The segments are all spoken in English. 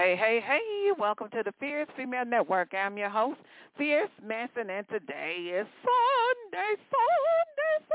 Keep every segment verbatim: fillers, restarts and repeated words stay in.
Hey, hey, hey, welcome to the Fierce Female Network. I'm your host, Fierce Manson, and today is Sunday, Sunday,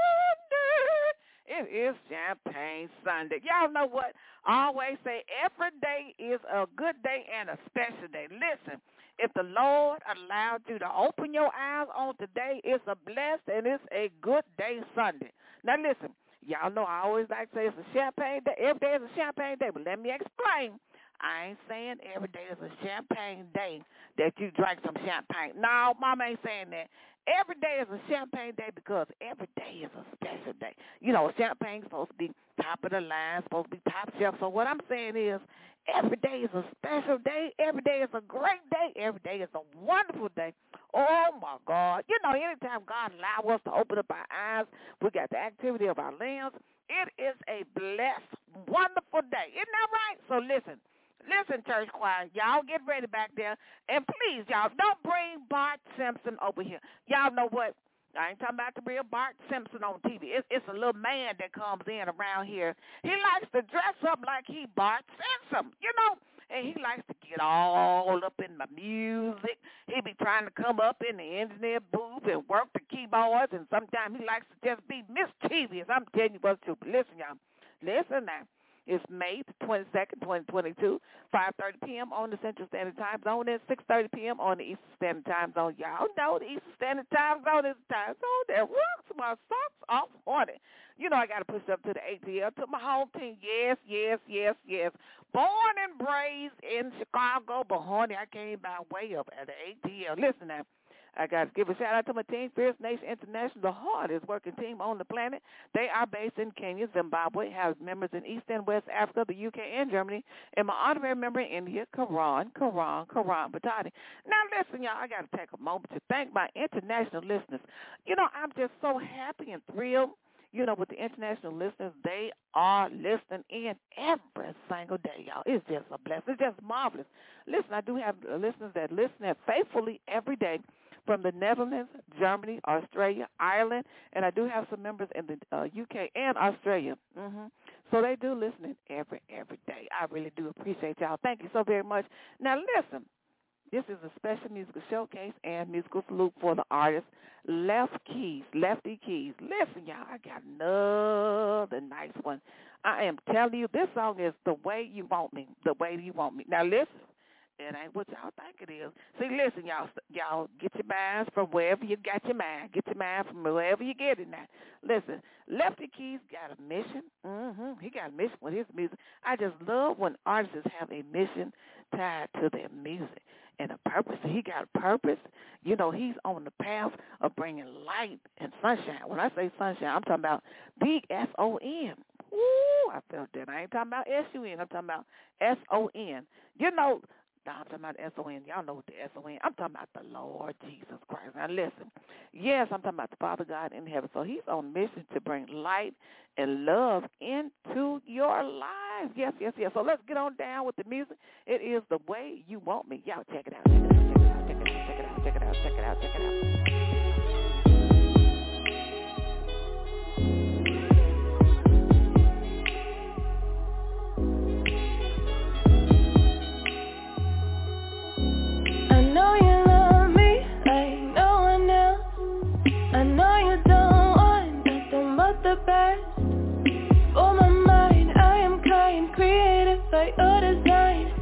Sunday. It is Champagne Sunday. Y'all know what? I always say every day is a good day and a special day. Listen, if the Lord allowed you to open your eyes on today, it's a blessed and it's a good day Sunday. Now, listen, y'all know I always like to say it's a champagne day. Every day is a champagne day, but let me explain. I ain't saying every day is a champagne day that you drink some champagne. No, Mama ain't saying that. Every day is a champagne day because every day is a special day. You know, champagne's supposed to be top of the line, supposed to be top shelf. So what I'm saying is every day is a special day. Every day is a great day. Every day is a wonderful day. Oh, my God. You know, anytime God allows us to open up our eyes, we got the activity of our limbs. It is a blessed, wonderful day. Isn't that right? So listen. Listen, church choir, y'all get ready back there. And please, y'all, don't bring Bart Simpson over here. Y'all know what? I ain't talking about the real Bart Simpson on T V. It's, it's a little man that comes in around here. He likes to dress up like he Bart Simpson, you know, and he likes to get all up in the music. He be trying to come up in the engineer booth and work the keyboards, and sometimes he likes to just be mischievous. I'm telling you what's true. Listen, y'all. Listen now. It's May twenty-second, twenty twenty-two, five thirty p.m. on the Central Standard Time Zone and six thirty p.m. on the Eastern Standard Time Zone. Y'all know the Eastern Standard Time Zone is the time zone that rocks my socks off on it. You know I got to push up to the A T L, to my home team. Yes, yes, yes, yes. Born and raised in Chicago, but honey, I came by way of at the A T L. Listen now. I got to give a shout-out to my team, Fierce Nation International, the hardest working team on the planet. They are based in Kenya, Zimbabwe, have members in East and West Africa, the U K, and Germany, and my honorary member in India, Karan, Karan, Karan Batati. Now, listen, y'all, I got to take a moment to thank my international listeners. You know, I'm just so happy and thrilled. You know, with the international listeners, they are listening in every single day, y'all. It's just a blessing. It's just marvelous. Listen, I do have listeners that listen faithfully every day from the Netherlands, Germany, Australia, Ireland, and I do have some members in the uh, U K and Australia. Mm-hmm. So they do listen in every, every day. I really do appreciate y'all. Thank you so very much. Now, listen. This is a special musical showcase and musical salute for the artist Left Keys, Lefty Keys. Listen, y'all, I got another nice one. I am telling you, this song is The Way You Want Me, The Way You Want Me. Now, listen, it ain't what y'all think it is. See, listen, y'all, y'all get your minds from wherever you got your mind. Get your mind from wherever you get it now. Listen, Lefty Keys got a mission. Mm-hmm. He got a mission with his music. I just love when artists have a mission tied to their music and a purpose. He got a purpose. You know, he's on the path of bringing light and sunshine. When I say sunshine, I'm talking about big S O N. Ooh, I felt that. I ain't talking about S U N. I'm talking about S O N. You know, no, I'm talking about S O N. Y'all know what the S O N. I'm talking about the Lord Jesus Christ. Now, listen. Yes, I'm talking about the Father God in heaven. So he's on a mission to bring light and love into your lives. Yes, yes, yes. So let's get on down with the music. It is The Way You Want Me. Y'all check it out. Check it out. Check it out. Check it out. Check it out. Check it out. Check it out.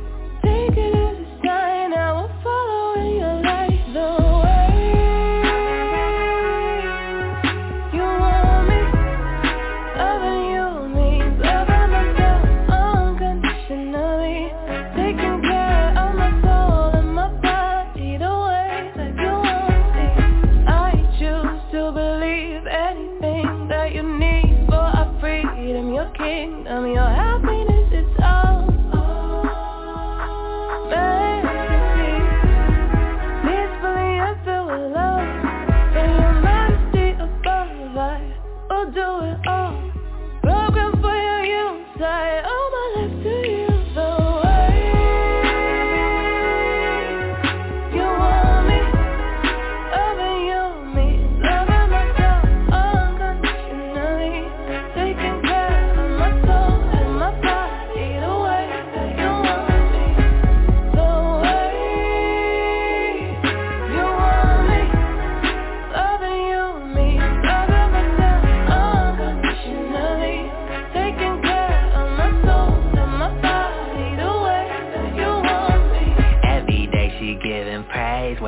Take it as a sign, I will follow in your light. The way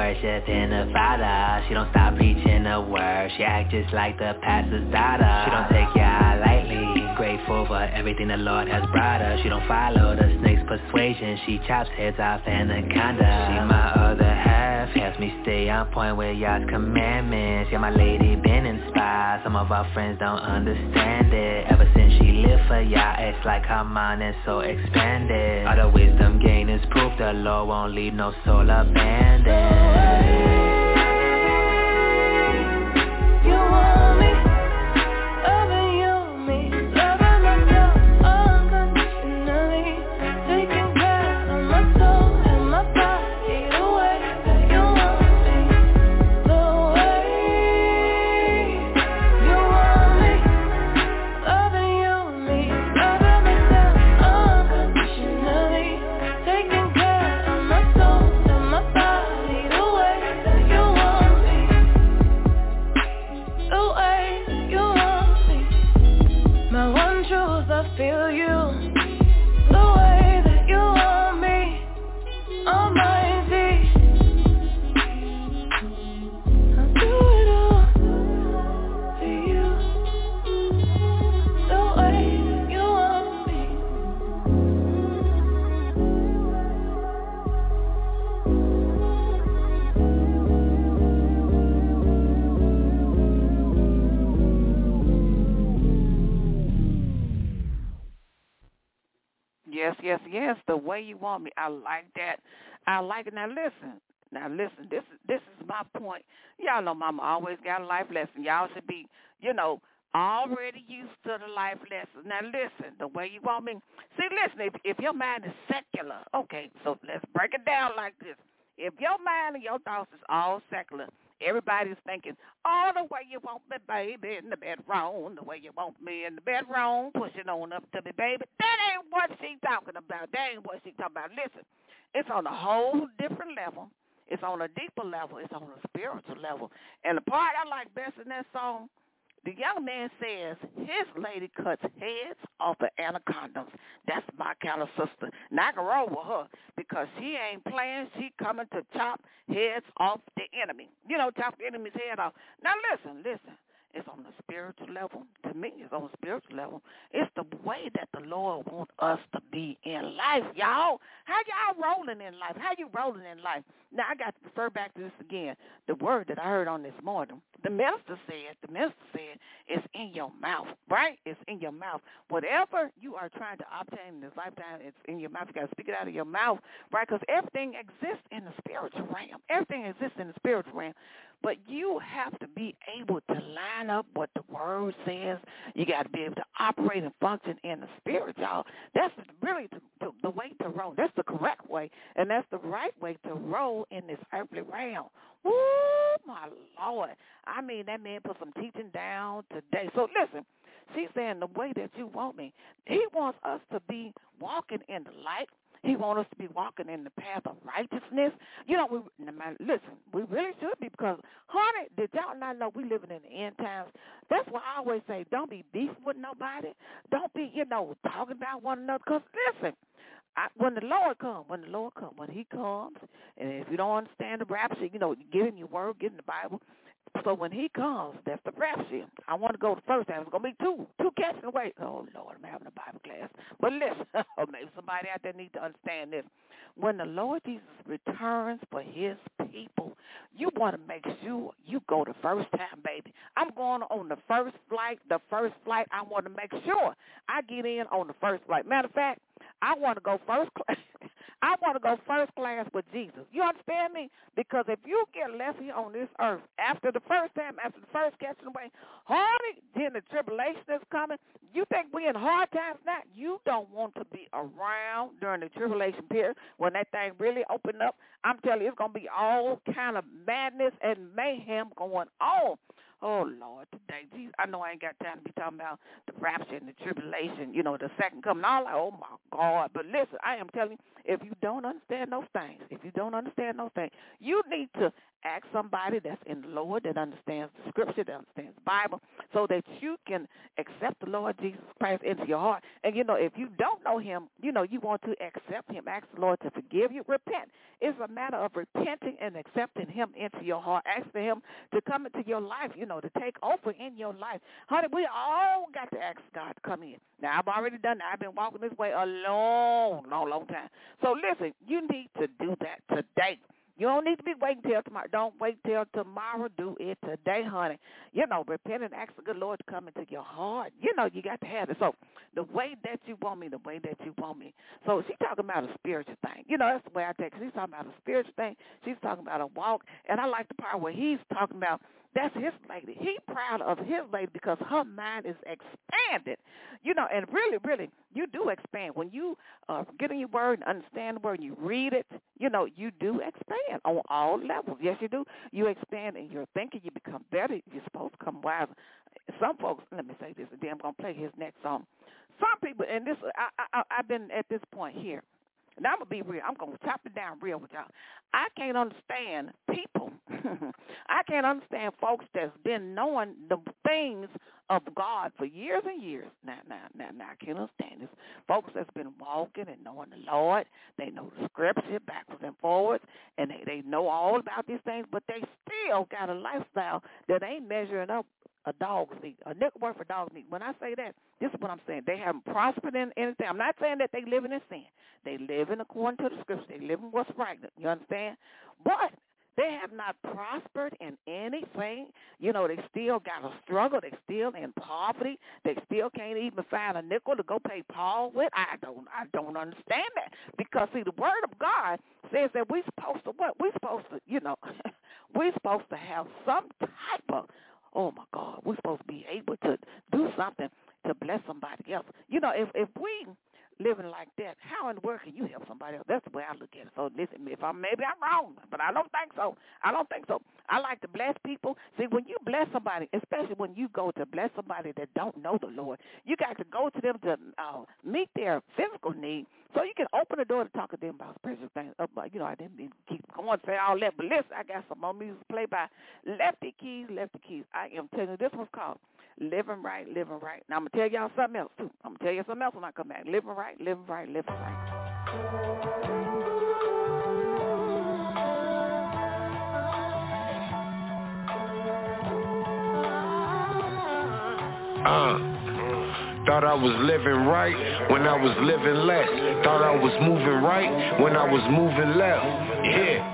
worshiping the Father. She don't stop preaching the word. She act just like the pastor's daughter. She don't take y'all lightly. Grateful for everything the Lord has brought her. She don't follow the snake's persuasion. She chops heads off anaconda. She my other half, helps me stay on point with y'all's commandments. Yeah, my lady been inspired. Some of our friends don't understand it. Ever since she lived for y'all, it's like her mind is so expanded. All the wisdom gained is proof the Lord won't leave no soul abandoned. You want me, loving you, me, loving myself unconditionally, taking care of my soul and my body the way that you want me, the way you want me, loving you, me, loving myself unconditionally, taking care of my soul and my body the way that you want me, the way you want me. My one truth, I feel you, the way that you want me, almighty. I'll do it all for you, the way that you want me. Yes, yes, yes. The way you want me. I like that. I like it. Now listen. Now listen. This is this is my point. Y'all know Mama always got a life lesson. Y'all should be, you know, already used to the life lesson. Now listen. The way you want me. See, listen. If if your mind is secular, okay. So let's break it down like this. If your mind and your thoughts is all secular, everybody's thinking, oh, the way you want me, baby, in the bedroom, the way you want me in the bedroom, pushing on up to me, baby. That ain't what she talking about. That ain't what she talking about. Listen, it's on a whole different level. It's on a deeper level. It's on a spiritual level. And the part I like best in that song, the young man says his lady cuts heads off of anacondas. That's my kind of sister. And I can roll with her because she ain't playing. She coming to chop heads off the enemy. You know, chop the enemy's head off. Now listen, listen. It's on the spiritual level. To me, it's on the spiritual level. It's the way that the Lord wants us to be in life, y'all. How y'all rolling in life? How you rolling in life? Now, I got to refer back to this again. The word that I heard on this morning. The minister said, the minister said, it's in your mouth, right? It's in your mouth. Whatever you are trying to obtain in this lifetime, it's in your mouth. You got to speak it out of your mouth, right? Because everything exists in the spiritual realm. Everything exists in the spiritual realm. But you have to be able to line up what the word says. You got to be able to operate and function in the spirit, y'all. That's really the, the, the way to roll. That's the correct way, and that's the right way to roll in this earthly realm. Woo, my Lord. I mean, that man put some teaching down today. So listen, she's saying the way that you want me. He wants us to be walking in the light. He wants us to be walking in the path of righteousness. You know, we listen, we really should be because, honey, did y'all not know we living in the end times? That's why I always say don't be beefing with nobody. Don't be, you know, talking about one another. Because, listen, I, when the Lord comes, when the Lord comes, when he comes, and if you don't understand the rapture, you know, give him your word, give him the Bible. So when he comes, that's the rapture. I want to go the first time. It's going to be two. Two catching away. Oh, Lord, I'm having a Bible class. But listen, or maybe somebody out there needs to understand this. When the Lord Jesus returns for his people, you want to make sure you go the first time, baby. I'm going on the first flight. The first flight, I want to make sure I get in on the first flight. Matter of fact, I want to go first class. I want to go first class with Jesus. You understand me? Because if you get left here on this earth after the first time, after the first catching away, honey, then the tribulation is coming. You think we're in hard times now? You don't want to be around during the tribulation period when that thing really opened up. I'm telling you, it's going to be all kind of madness and mayhem going on. Oh, Lord, today, Jesus, I know I ain't got time to be talking about the rapture and the tribulation, you know, the second coming. All like, oh, my God. But listen, I am telling you, if you don't understand those things, if you don't understand those things, you need to ask somebody that's in the Lord, that understands the Scripture, that understands the Bible, so that you can accept the Lord Jesus Christ into your heart. And, you know, if you don't know him, you know, you want to accept him, ask the Lord to forgive you, repent. It's a matter of repenting and accepting him into your heart, asking him to come into your life, you know, to take over in your life. Honey, we all got to ask God to come in. Now, I've already done that. I've been walking this way a long, long, long time. So, listen, you need to do that today. You don't need to be waiting till tomorrow. Don't wait till tomorrow. Do it today, honey. You know, repent and ask the good Lord to come into your heart. You know, you got to have it. So the way that you want me, the way that you want me. So she's talking about a spiritual thing. You know, that's the way I take it. She's talking about a spiritual thing. She's talking about a walk. And I like the part where he's talking about that's his lady. He's proud of his lady because her mind is expanded. You know, and really, really, you do expand. When you uh, get in your word and understand the word and you read it, you know, you do expand on all levels. Yes, you do. You expand in your thinking. You become better. You're supposed to become wiser. Some folks, let me say this, and then I'm going to play his next song. Some people, and this, I, I, I've been at this point here. Now, I'm going to be real. I'm going to chop it down real with y'all. I can't understand people. I can't understand folks that's been knowing the things of God for years and years. Now, now, now, now, I can't understand this. Folks that's been walking and knowing the Lord, they know the Scripture backwards and forwards, and they, they know all about these things, but they still got a lifestyle that ain't measuring up a dog's meat, a nickel worth of dog's meat. When I say that, this is what I'm saying. They haven't prospered in anything. I'm not saying that they living in sin. They living according to the Scripture. They living what's right. You understand? But they have not prospered in anything. You know, they still got a struggle. They still in poverty. They still can't even find a nickel to go pay Paul with. I don't I don't understand that. Because, see, the Word of God says that we're supposed to what? We're supposed to, you know, we're supposed to have some type of, oh, my God, we're supposed to be able to do something to bless somebody else. You know, if, if we living like that, how in the world can you help somebody else? That's the way I look at it. So listen, if I'm maybe I'm wrong, but I don't think so. I don't think so. I like to bless people. See, when you bless somebody, especially when you go to bless somebody that don't know the Lord, you got to go to them to uh, meet their physical need, so you can open the door to talk to them about spiritual things. Uh, you know, I didn't mean to keep going to say all that, but listen, I got some more music to play by Lefty Keys, Lefty Keys. I am telling you, this one's called Living Right, Living Right. Now, I'm going to tell y'all something else, too. I'm going to tell you something else when I come back. Living right, living right, living right. Uh, thought I was living right when I was living less. Thought I was moving right when I was moving left. Yeah.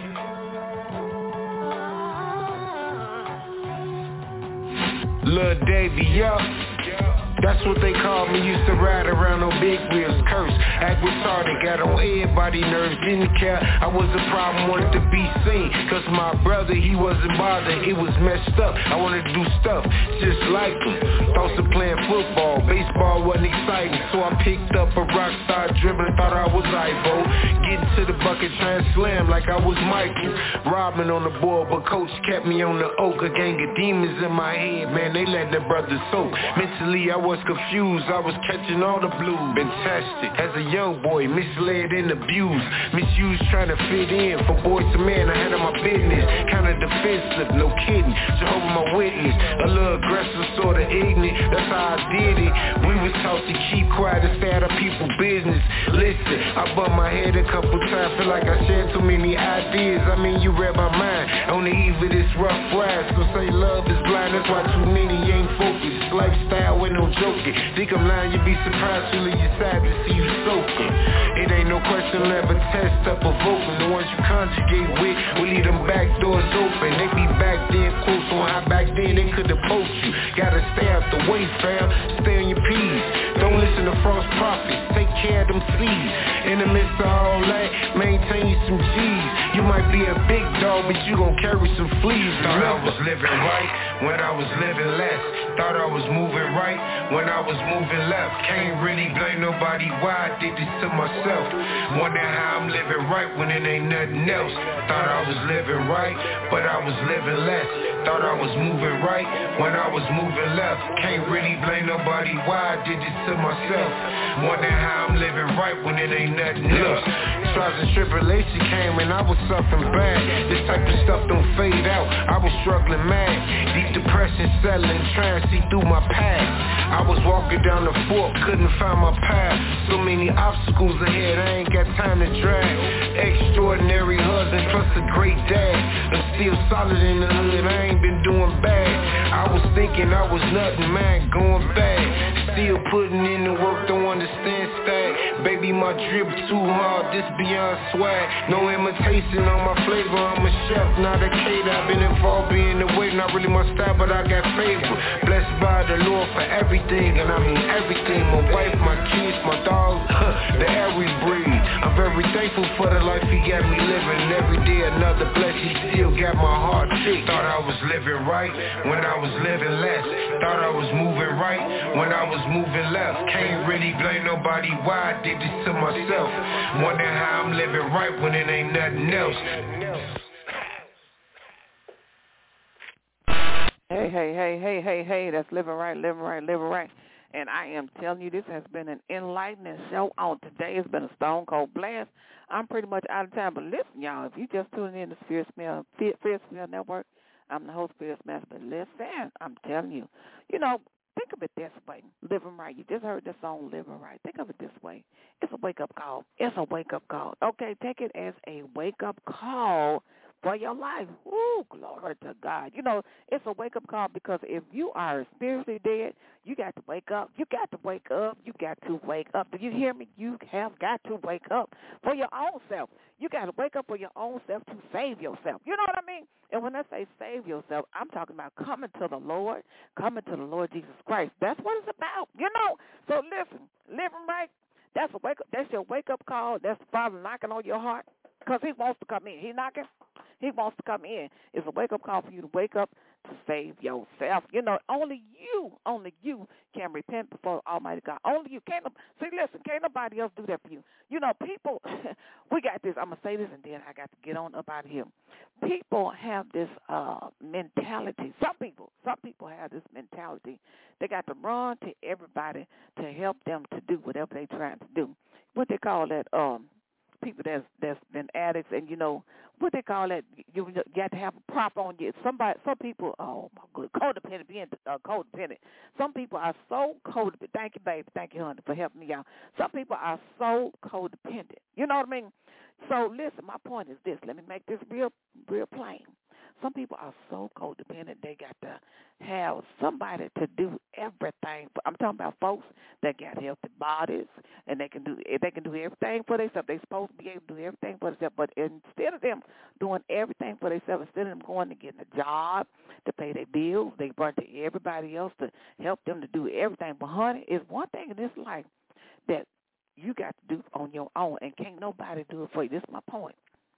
Lil Davy, yo, that's what they called me. Used to ride around on big wheels, curse, act retarded, got on everybody nerves, didn't care. I was a problem, wanted to be seen, cause my brother, he wasn't bothered, it was messed up. I wanted to do stuff just like him. Thoughts of playing football, baseball wasn't exciting, so I picked up a rock star dribbling, thought I was Ivo. Getting to the bucket, trying to slam like I was Michael. Robbing on the board, but coach kept me on the oak. A gang of demons in my head, man, they let their brothers soak. Mentally, I was confused, I was catching all the blues. Been tested as a young boy, misled and abused, misused, trying to fit in. For boys to men, I had on my business, kinda defensive, no kidding. Jehovah my witness, a little aggressive, sorta ignorant. That's how I did it. We was taught to keep quiet and stay out of people's business. Listen, I bumped my head a couple times, feel like I shared too many ideas. I mean, you read my mind. On the eve of this rough ride, so say love is blind. That's why too many ain't focused. Lifestyle with no joking. Think I'm lying, you be surprised till you sad to see you soaking. It ain't no question, never test up provoking. The ones you conjugate with will leave them back doors open. They be back then, quotes on how back then they could've poached you. Gotta stay out the way, fam. Stay on your P's. Don't listen to false prophets. Take care plant them seeds. In the midst of all that, maintain you some G's. You might be a big dog, but you gon' carry some fleas. Thought I was living right when I was living less. Thought I was moving right when I was moving left. Can't really blame nobody why I did this to myself. Wonder how I'm living right when it ain't nothing else. Thought I was living right, but I was living less. Thought I was moving right when I was moving left. Can't really blame nobody why I did this to myself. Wonder how I'm living right when it ain't nothing else. Trials and tribulation came and I was suffering bad. This type of stuff don't fade out. I was struggling mad. Deep depression settling, trying to see through my past. I was walking down the fork, couldn't find my path. So many obstacles ahead, I ain't got time to drag. Extraordinary husband plus a great dad. I'm still solid in the hood, I ain't been doing bad. I was thinking I was nothing, man, going bad. Still putting in the work, don't understand stag. Baby, my drip too hard, this beyond swag. No imitation on my flavor, I'm a chef, not a cater. I've been involved being the way, not really my style, but I got favor. Blessed by the Lord for everything, and I mean everything. My wife, my kids, my dogs, the air we breathe. I'm very thankful for the life he got me living. Every day another blessing, he still got my heart sick. Thought I was living right when I was living less. Thought I was moving right when I was moving left. Can't really blame nobody why I did this to myself. Wonder how I'm living right when it ain't nothing else. Hey, hey, hey, hey, hey, hey, that's living right, living right, living right. And I am telling you, this has been an enlightening show on today. It's been a stone cold blast. I'm pretty much out of time, but listen, y'all, if you just tuning in to Fierce Female, Fierce Female Network, I'm the host, Fierce Master, but listen, I'm telling you, you know, think of it this way, living right. You just heard the song, Living Right. Think of it this way. It's a wake-up call. It's a wake-up call. Okay, take it as a wake-up call for your life. Ooh, glory to God. You know, it's a wake-up call because if you are spiritually dead, you got to wake up. You got to wake up. You got to wake up. Do you hear me? You have got to wake up for your own self. You got to wake up for your own self to save yourself. You know what I mean? And when I say save yourself, I'm talking about coming to the Lord, coming to the Lord Jesus Christ. That's what it's about, you know. So listen, living right, that's a wake up. That's your wake-up call. That's the Father knocking on your heart because he wants to come in. He knocking. He wants to come in. It's a wake-up call for you to wake up to save yourself. You know, only you, only you can repent before Almighty God. Only you. Can't, see, listen, can't nobody else do that for you. You know, people, we got this. I'm going to say this, and then I got to get on up out of here. People have this uh, mentality. Some people, some people have this mentality. They got to run to everybody to help them to do whatever they're trying to do. What they call that, um, people that's that's been addicts, and you know what they call that. You, you got to have a prop on you. Somebody, some people, oh my good, codependent, being uh, codependent. Some people are so codependent. Thank you, baby. Thank you, honey, for helping me out. Some people are so codependent. You know what I mean? So listen, my point is this. Let me make this real, real plain. Some people are so codependent they got to have somebody to do everything. I'm talking about folks that got healthy bodies and they can do they can do everything for themselves. They're supposed to be able to do everything for themselves, but instead of them doing everything for themselves, instead of them going to get a job to pay their bills, they run to everybody else to help them to do everything. But honey, it's one thing in this life that you got to do on your own, and can't nobody do it for you. This is my point.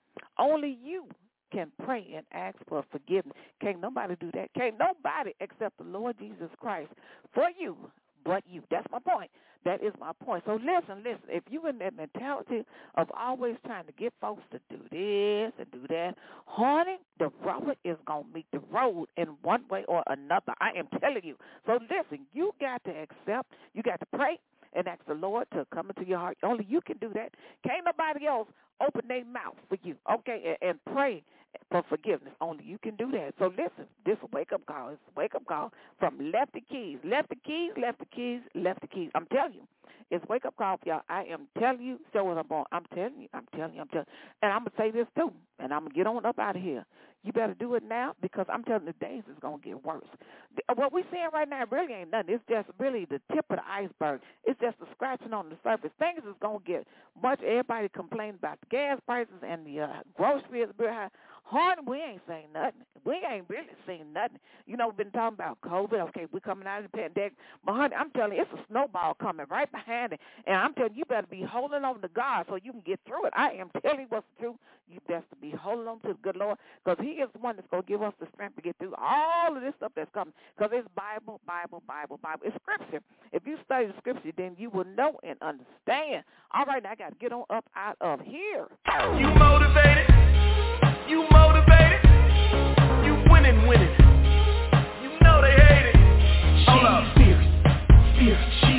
Only you can pray and ask for forgiveness. Can't nobody do that. Can't nobody except the Lord Jesus Christ for you but you. That's my point. That is my point. So listen, listen. If you in that mentality of always trying to get folks to do this and do that, honey, the rubber is going to meet the road in one way or another. I am telling you. So listen, you got to accept, you got to pray and ask the Lord to come into your heart. Only you can do that. Can't nobody else open their mouth for you, okay, and, and pray for forgiveness. Only you can do that. So listen, this is a wake-up call. It's a wake-up call from Lefty Keys. Lefty Keys, Lefty Keys, Lefty Keys. I'm telling you, it's a wake-up call for y'all. I am telling you, so what I'm on. I'm telling you, I'm telling you, I'm telling you. And I'm going to say this too, and I'm going to get on up out of here. You better do it now because I'm telling you, the days is going to get worse. What we're seeing right now really ain't nothing. It's just really the tip of the iceberg. It's just the scratching on the surface. Things is going to get much. Everybody complaining about the gas prices and the uh, groceries. Hard, we ain't saying nothing. We ain't really seen nothing. You know, we've been talking about COVID. Okay, we're coming out of the pandemic. But, honey, I'm telling you, it's a snowball coming right behind it. And I'm telling you, you better be holding on to God so you can get through it. I am telling you what's true. You best to be holding on to the good Lord because he is the one that's going to give us the strength to get through all of this stuff that's coming because it's Bible, Bible, Bible, Bible. It's Scripture. If you study the Scripture, then you will know and understand. All right, now I got to get on up out of here. You motivated. You motivated. You winning, winning. You know they hate it. Hold up. Fierce, fierce.